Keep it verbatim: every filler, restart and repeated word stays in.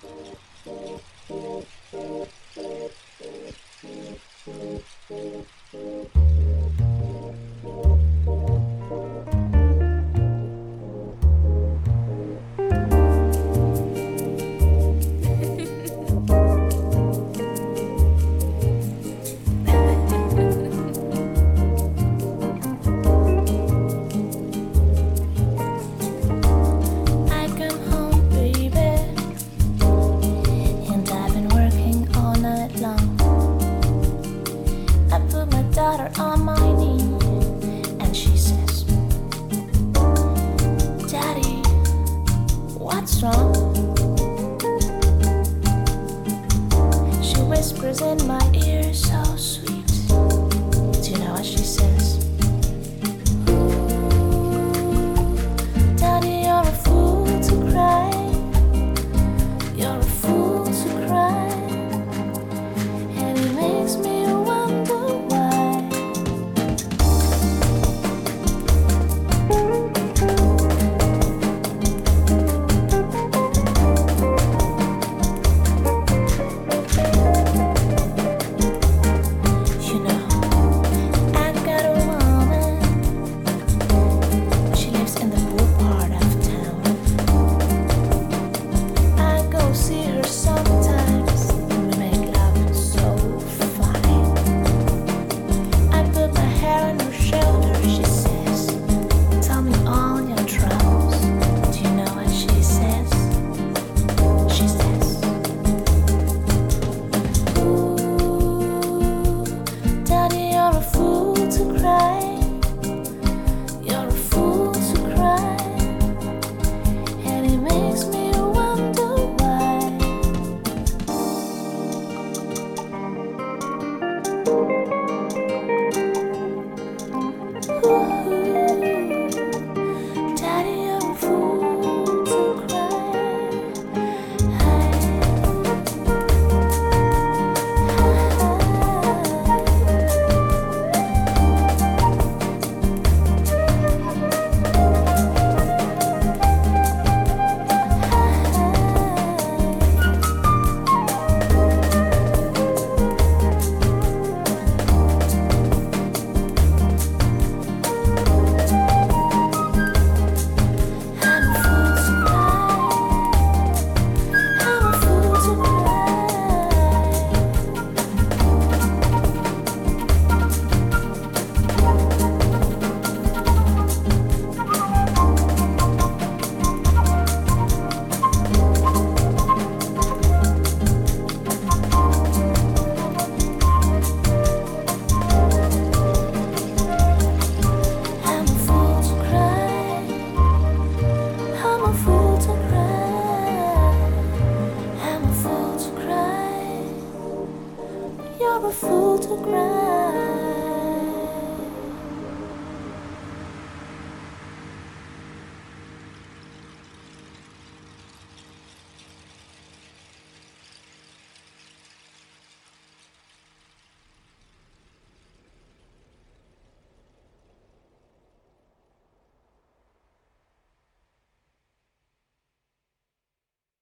daughter on my knee, and she says, Daddy, what's wrong? She whispers in my ear so sweet. Do you know what she says? Daddy, you're a fool to cry. You're a fool to cry. And it makes me wonder why. You know, I got a woman. She lives in the poor part of town. I go see her sometimes, and we make love so fine. I put my hair on her shoulder. She says, tell me all your troubles. Do you know what she says? She says, ooh, Daddy, you're a fool to cry. You're a fool to cry. And it makes me wonder why. Ooh, Daddy, you're a fool to cry. I'm a fool to I'm a fool to cry. I'm a fool to cry. I'm a fool to cry. You're a fool to cry.